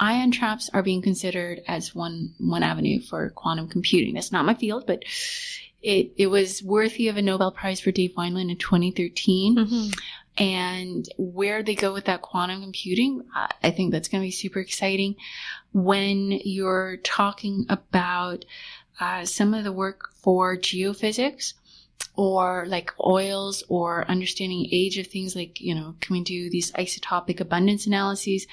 ion traps are being considered as one avenue for quantum computing. That's not my field, but it was worthy of a Nobel Prize for Dave Wineland in 2013. Mm-hmm. And where they go with that quantum computing, I think that's going to be super exciting. When you're talking about some of the work for geophysics, or like oils, or understanding age of things, like, can we do these isotopic abundance analyses?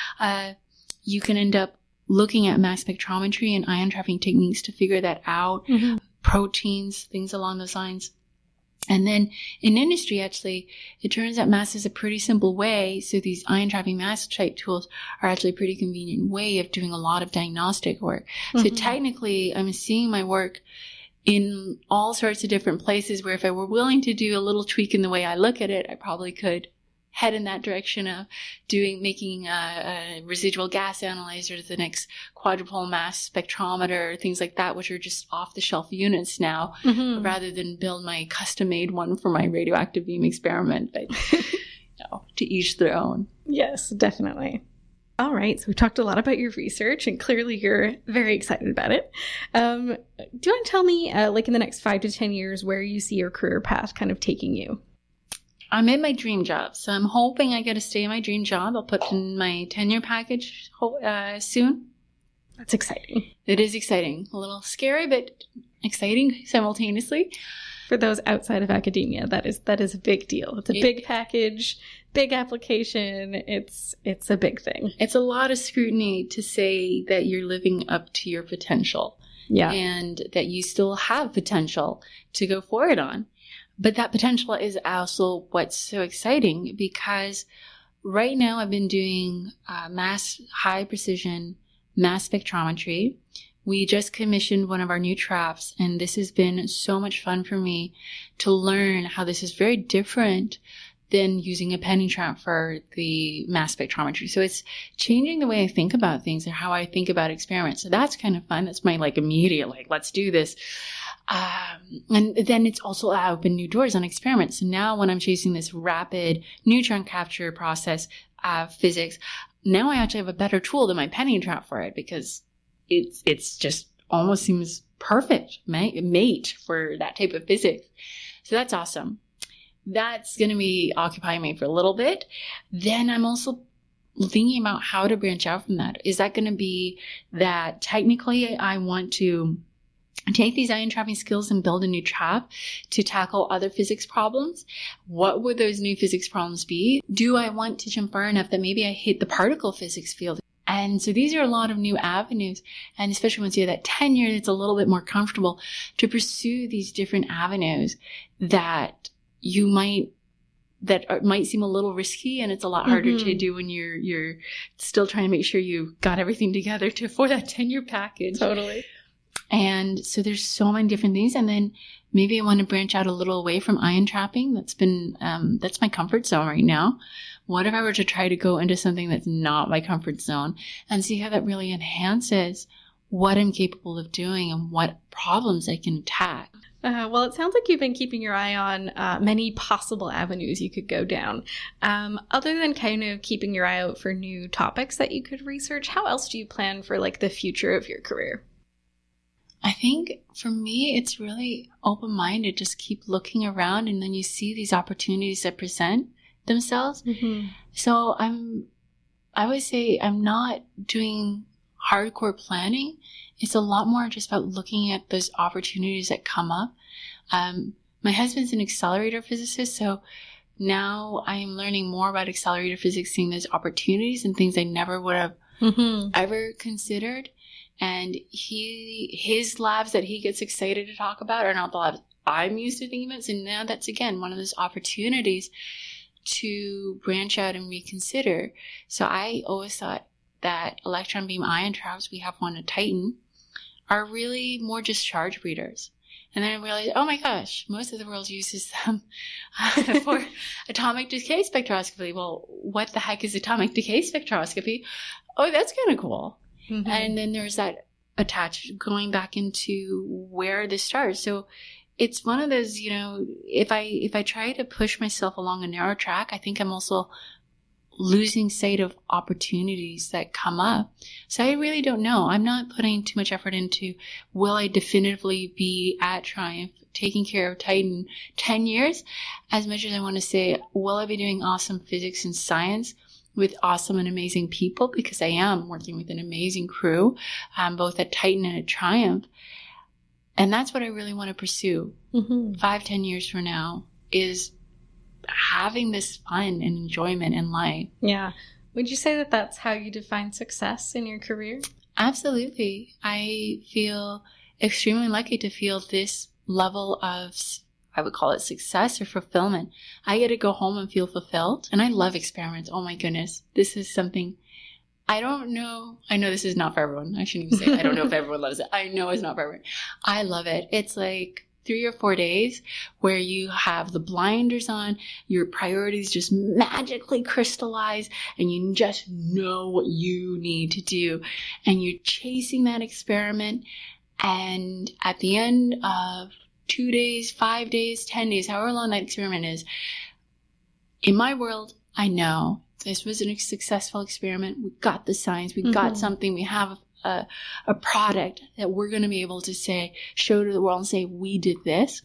You can end up looking at mass spectrometry and ion trapping techniques to figure that out. Mm-hmm. Proteins, things along those lines. And then in industry, actually, it turns out mass is a pretty simple way. So these ion trapping mass type tools are actually a pretty convenient way of doing a lot of diagnostic work. Mm-hmm. So technically, I'm seeing my work in all sorts of different places where if I were willing to do a little tweak in the way I look at it, I probably could head in that direction of making a residual gas analyzer, the next quadrupole mass spectrometer, things like that, which are just off-the-shelf units now, mm-hmm. rather than build my custom-made one for my radioactive beam experiment. But to each their own. Yes, definitely. All right. So we talked a lot about your research, and clearly you're very excited about it. Do you want to tell me, in the next 5 to 10 years, where you see your career path kind of taking you? I'm in my dream job, so I'm hoping I get to stay in my dream job. I'll put in my tenure package soon. That's exciting. It is exciting. A little scary, but exciting simultaneously. For those outside of academia, that is a big deal. It's a big package, big application. It's a big thing. It's a lot of scrutiny to say that you're living up to your potential. Yeah. And that you still have potential to go forward on. But that potential is also what's so exciting, because right now I've been doing high precision mass spectrometry. We just commissioned one of our new traps, and this has been so much fun for me to learn how this is very different than using a penny trap for the mass spectrometry. So it's changing the way I think about things and how I think about experiments. So that's kind of fun. That's my immediate, let's do this. And then it's also opened new doors on experiments. So now when I'm chasing this rapid neutron capture process, physics, now I actually have a better tool than my penny trap for it, because it's just almost seems perfect mate for that type of physics. So that's awesome. That's going to be occupying me for a little bit. Then I'm also thinking about how to branch out from that. Is that going to be that technically I want to take these ion trapping skills and build a new trap to tackle other physics problems? What would those new physics problems be? Do I want to jump far enough that maybe I hit the particle physics field? And so these are a lot of new avenues. And especially once you have that tenure, it's a little bit more comfortable to pursue these different avenues that might seem a little risky, and it's a lot harder to do when you're still trying to make sure you got everything together for that tenure package. Totally. And so there's so many different things. And then maybe I want to branch out a little away from ion trapping. That's my comfort zone right now. What if I were to try to go into something that's not my comfort zone and see how that really enhances what I'm capable of doing and what problems I can attack? Well, it sounds like you've been keeping your eye on many possible avenues you could go down. Other than kind of keeping your eye out for new topics that you could research, how else do you plan for the future of your career? I think for me, it's really open-minded. Just keep looking around, and then you see these opportunities that present themselves. Mm-hmm. So I would say I'm not doing hardcore planning. It's a lot more just about looking at those opportunities that come up. My husband's an accelerator physicist, so now I am learning more about accelerator physics, seeing those opportunities and things I never would have ever considered. And his labs that he gets excited to talk about are not the labs I'm used to thinking about. So now that's, again, one of those opportunities to branch out and reconsider. So I always thought that electron beam ion traps, we have one at Titan, are really more just charge readers. And then I realized, oh my gosh, most of the world uses them for atomic decay spectroscopy. Well, what the heck is atomic decay spectroscopy? Oh, that's kind of cool. Mm-hmm. And then there's that attached, going back into where this starts. So it's one of those, if I try to push myself along a narrow track, I think I'm also losing sight of opportunities that come up. So I really don't know. I'm not putting too much effort into, will I definitively be at Triumph taking care of Titan 10 years, as much as I want to say, will I be doing awesome physics and science with awesome and amazing people? Because I am working with an amazing crew, both at Titan and at Triumph. And that's what I really want to pursue 5-10 years from now, is having this fun and enjoyment in life. Yeah. Would you say that that's how you define success in your career? Absolutely. I feel extremely lucky to feel this level of, I would call it success or fulfillment. I get to go home and feel fulfilled. And I love experiments. Oh my goodness. This is something I don't know. I know this is not for everyone. I shouldn't even say I don't know if everyone loves it. I know it's not for everyone. I love it. It's like 3 or 4 days where you have the blinders on, your priorities just magically crystallize, and you just know what you need to do. And you're chasing that experiment. And at the end of 2 days, 5 days, 10 days, however long that experiment is, in my world, I know this was a successful experiment. We got the science. We got something. We have a product that we're going to be able to say, show to the world and say, we did this.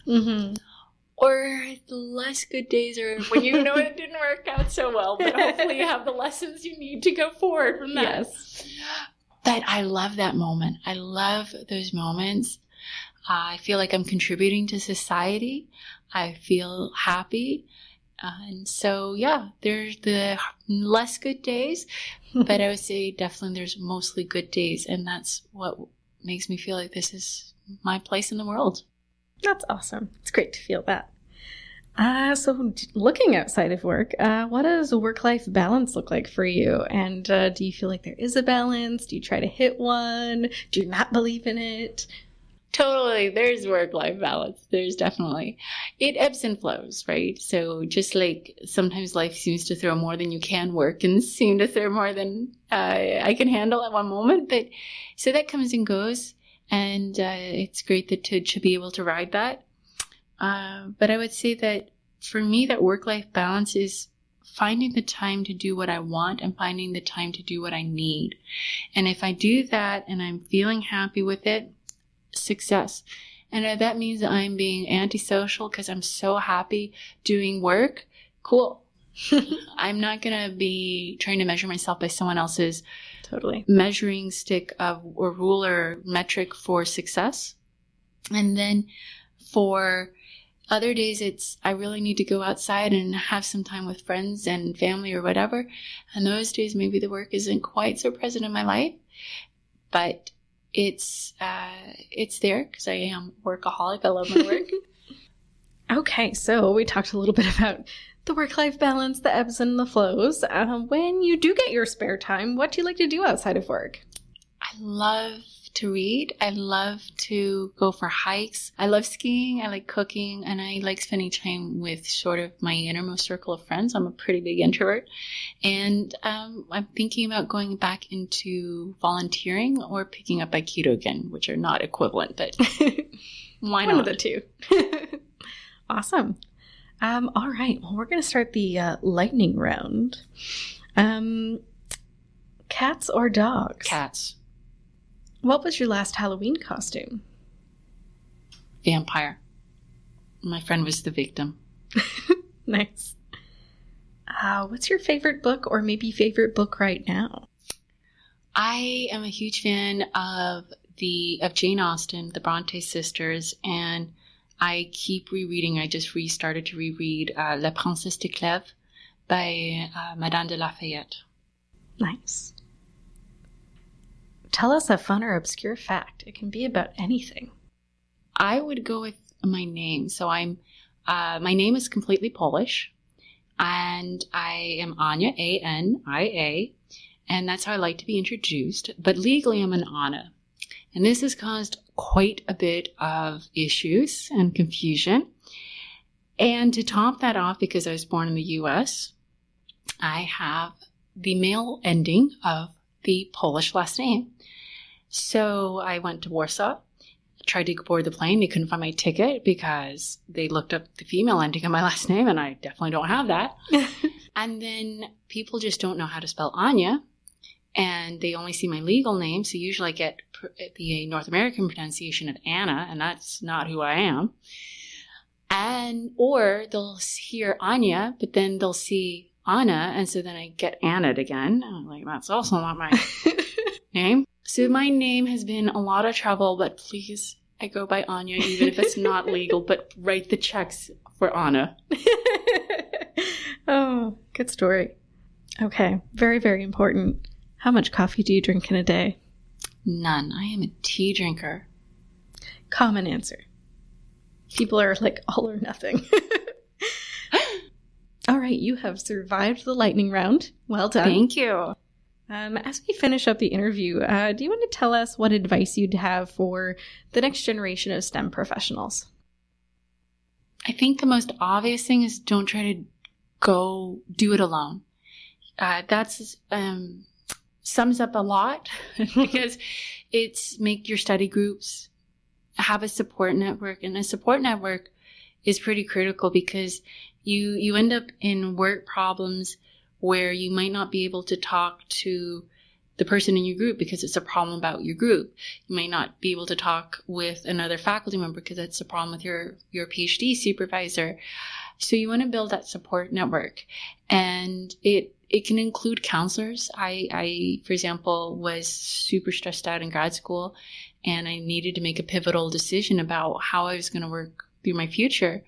Or the less good days are when you know it didn't work out so well, but hopefully you have the lessons you need to go forward from that. Yes. But I love that moment. I love those moments. I feel like I'm contributing to society. I feel happy. And so, yeah, there's the less good days, but I would say definitely there's mostly good days. And that's what makes me feel like this is my place in the world. That's awesome. It's great to feel that. So looking outside of work, what does work-life balance look like for you? And do you feel like there is a balance? Do you try to hit one? Do you not believe in it? Totally. There's work-life balance. There's definitely. It ebbs and flows, right? So just like sometimes life seems to throw more than you can work and seem to throw more than I can handle at one moment. But so that comes and goes. And it's great to be able to ride that. But I would say that for me, that work-life balance is finding the time to do what I want and finding the time to do what I need. And if I do that and I'm feeling happy with it, success. And if that means that I'm being antisocial because I'm so happy doing work, cool. I'm not going to be trying to measure myself by someone else's measuring stick of or ruler metric for success. And then for other days, I really need to go outside and have some time with friends and family or whatever. And those days, maybe the work isn't quite so present in my life, but it's there because I am a workaholic. I love my work. Okay, so we talked a little bit about the work-life balance, the ebbs and the flows. When you do get your spare time, what do you like to do outside of work? I love to read. I love to go for hikes. I love skiing. I like cooking, and I like spending time with sort of my innermost circle of friends. I'm a pretty big introvert, and I'm thinking about going back into volunteering or picking up Aikido again, which are not equivalent, but why not? One of the two. Awesome. All right. Well, we're going to start the lightning round. Cats or dogs? Cats. What was your last Halloween costume? Vampire. My friend was the victim. Nice. What's your favorite book or maybe favorite book right now? I am a huge fan of Jane Austen, the Bronte sisters, and I keep rereading. I just restarted to reread La Princesse de Clèves by Madame de Lafayette. Nice. Tell us a fun or obscure fact. It can be about anything. I would go with my name. So my name is completely Polish, and I am Ania, A-N-I-A, and that's how I like to be introduced. But legally, I'm an Anna. And this has caused quite a bit of issues and confusion. And to top that off, because I was born in the U.S., I have the male ending of the Polish last name. So I went to Warsaw, tried to board the plane. They couldn't find my ticket because they looked up the female ending of my last name, and I definitely don't have that. And then people just don't know how to spell Anya, and they only see my legal name. So usually I get the North American pronunciation of Anna, and that's not who I am. Or they'll hear Anya, but then they'll see Anna, and so then I get Anna'd again. I'm like, that's also not my name. So my name has been a lot of trouble, but please, I go by Anya, even if it's not legal, but write the checks for Anna. Oh, good story. Okay, very, very important. How much coffee do you drink in a day? None. I am a tea drinker. Common answer. People are like all or nothing. All right, you have survived the lightning round. Well done. Thank you. As we finish up the interview, do you want to tell us what advice you'd have for the next generation of STEM professionals? I think the most obvious thing is don't try to go do it alone. That's sums up a lot because it's make your study groups, have a support network, and a support network is pretty critical because you end up in work problems where you might not be able to talk to the person in your group because it's a problem about your group. You might not be able to talk with another faculty member because it's a problem with your PhD supervisor. So you want to build that support network, and it can include counselors. I, for example, was super stressed out in grad school, and I needed to make a pivotal decision about how I was going to work through my future.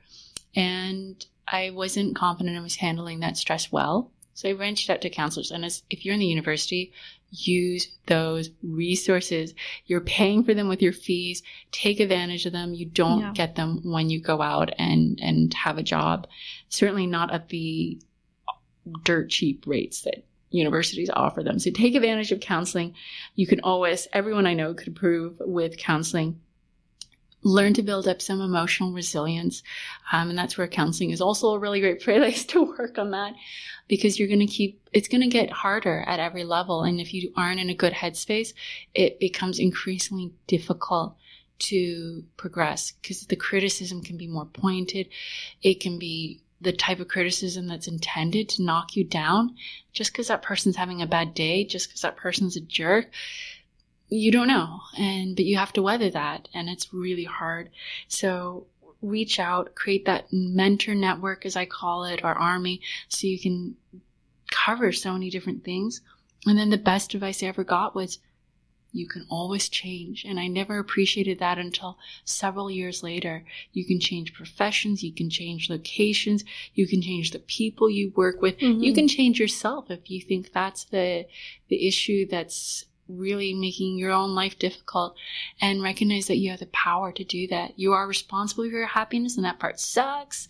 And I wasn't confident I was handling that stress well. So I reached out to counselors. And if you're in the university, use those resources. You're paying for them with your fees. Take advantage of them. You don't get them when you go out and have a job. Certainly not at the dirt cheap rates that universities offer them. So take advantage of counseling. You can always, everyone I know could improve with counseling. Learn to build up some emotional resilience. And that's where counseling is also a really great place to work on that, because it's going to get harder at every level. And if you aren't in a good headspace, it becomes increasingly difficult to progress because the criticism can be more pointed. It can be the type of criticism that's intended to knock you down just because that person's having a bad day, just because that person's a jerk. You don't know. But you have to weather that, and it's really hard. So reach out, create that mentor network, as I call it, or army, so you can cover so many different things. And then the best advice I ever got was, you can always change. And I never appreciated that until several years later. You can change professions, you can change locations, you can change the people you work with. Mm-hmm. You can change yourself if you think that's the issue that's really making your own life difficult, and recognize that you have the power to do that. You are responsible for your happiness, and that part sucks.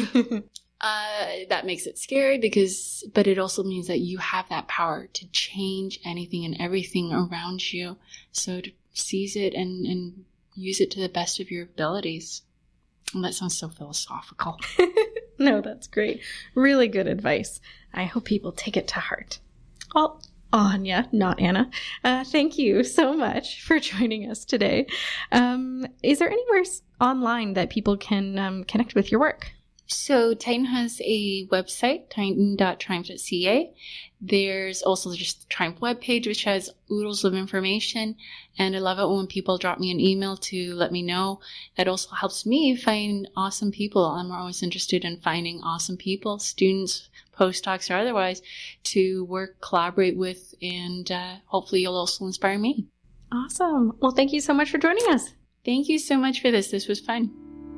That makes it scary but it also means that you have that power to change anything and everything around you. So to seize it and use it to the best of your abilities. And that sounds so philosophical. No, that's great. Really good advice. I hope people take it to heart. Well, Anya, not Anna, thank you so much for joining us today. Is there anywhere online that people can connect with your work? So Titan has a website, titan.triumph.ca. There's also just the Triumph webpage, which has oodles of information. And I love it when people drop me an email to let me know. That also helps me find awesome people. I'm always interested in finding awesome people, students, postdocs, or otherwise, to work, collaborate with, and hopefully you'll also inspire me. Awesome. Well, thank you so much for joining us. Thank you so much for this. This was fun.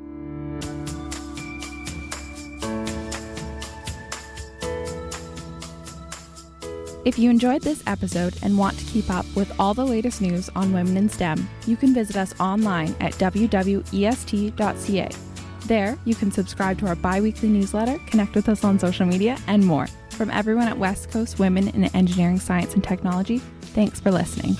If you enjoyed this episode and want to keep up with all the latest news on women in STEM, you can visit us online at www.est.ca. There, you can subscribe to our bi-weekly newsletter, connect with us on social media, and more. From everyone at West Coast Women in Engineering, Science, and Technology, thanks for listening.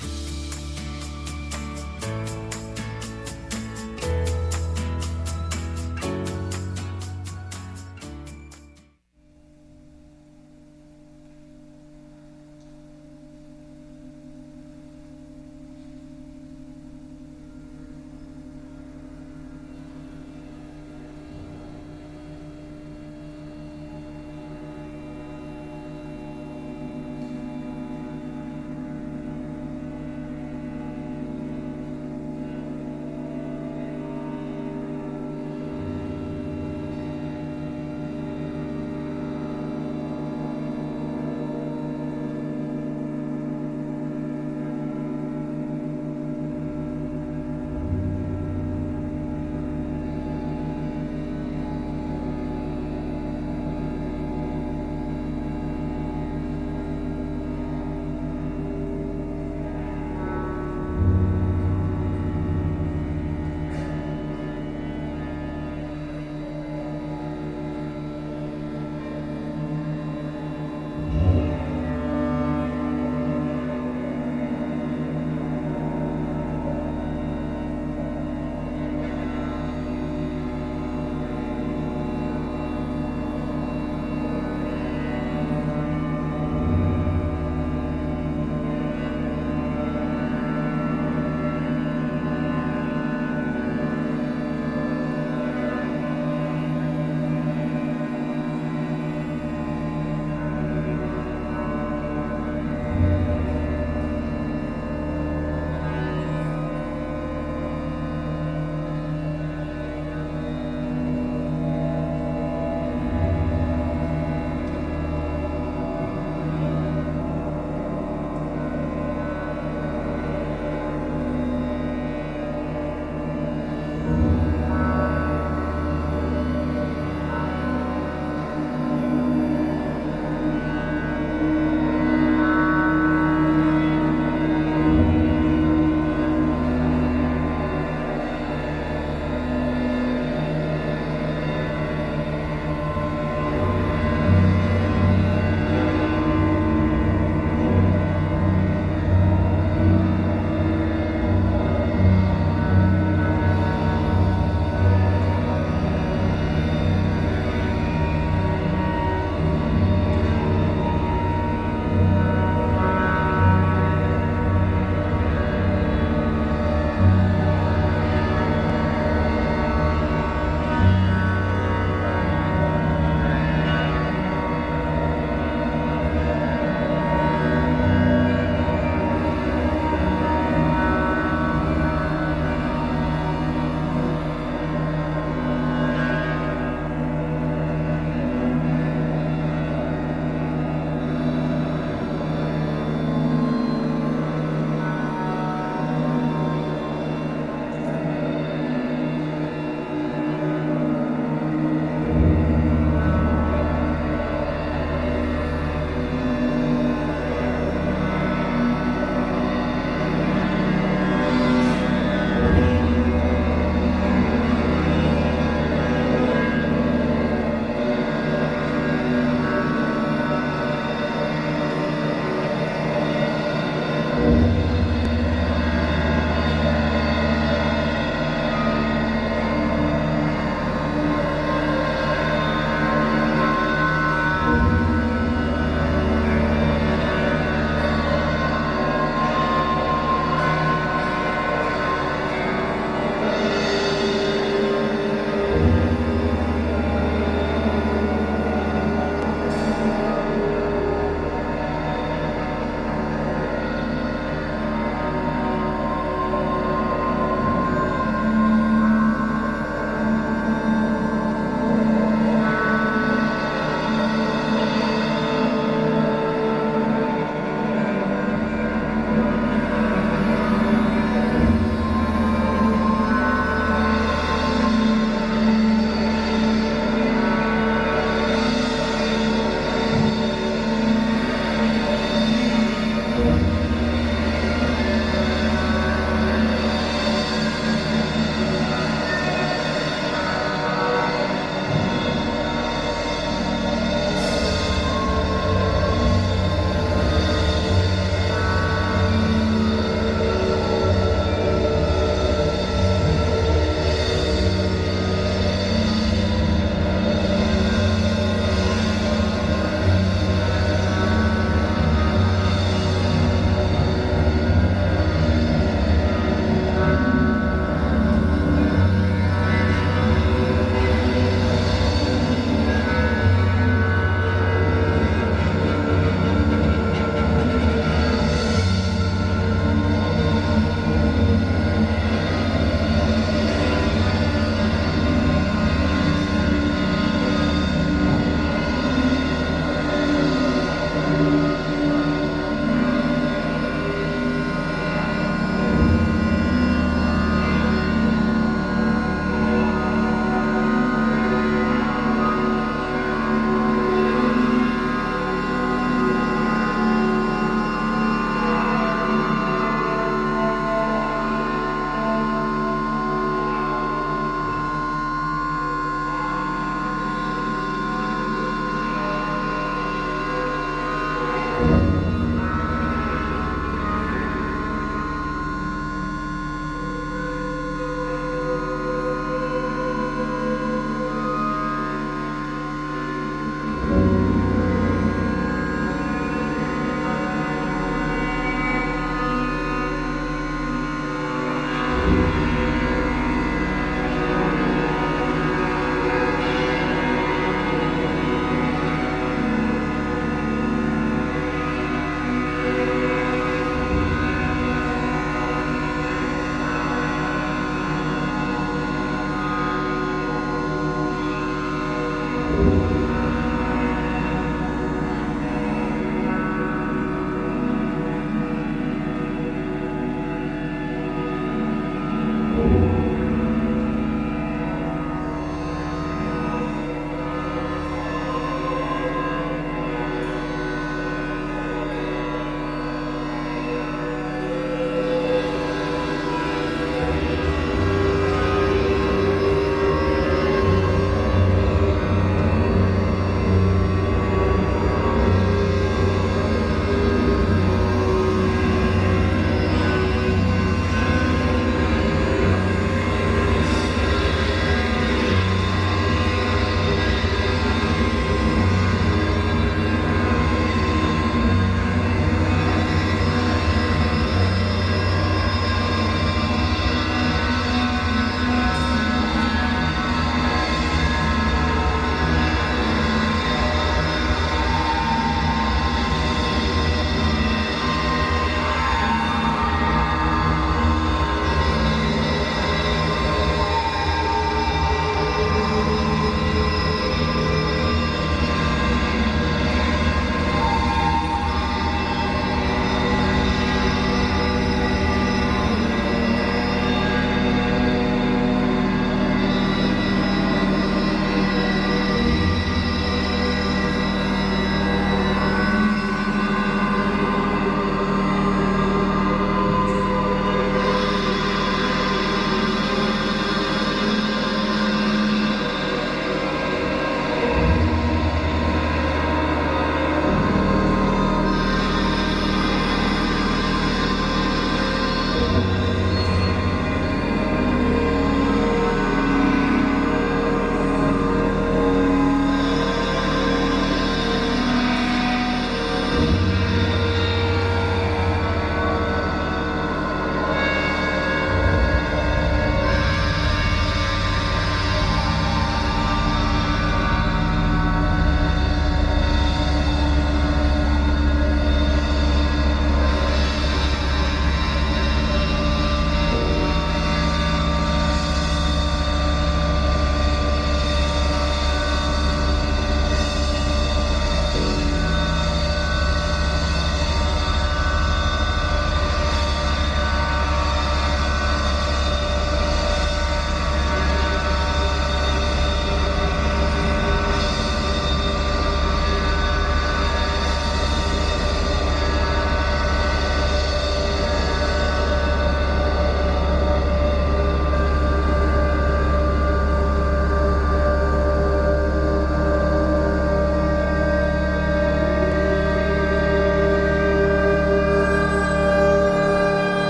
you.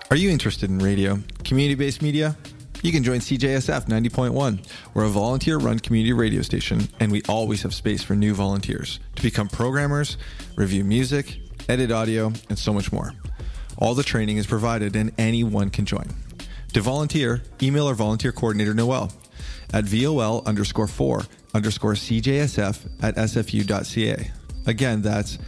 Are you interested in radio, community-based media? You can join CJSF 90.1. We're a volunteer-run community radio station, and we always have space for new volunteers to become programmers, review music, edit audio, and so much more. All the training is provided, and anyone can join. To volunteer, email our volunteer coordinator, Noelle, at vol_4_CJSF@sfu.ca. Again, that's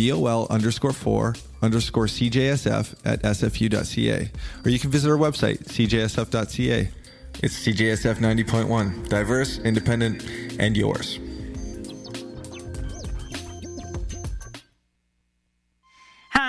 vol_4_CJSF@sfu.ca. Or you can visit our website, cjsf.ca. It's CJSF 90.1. Diverse, independent, and yours.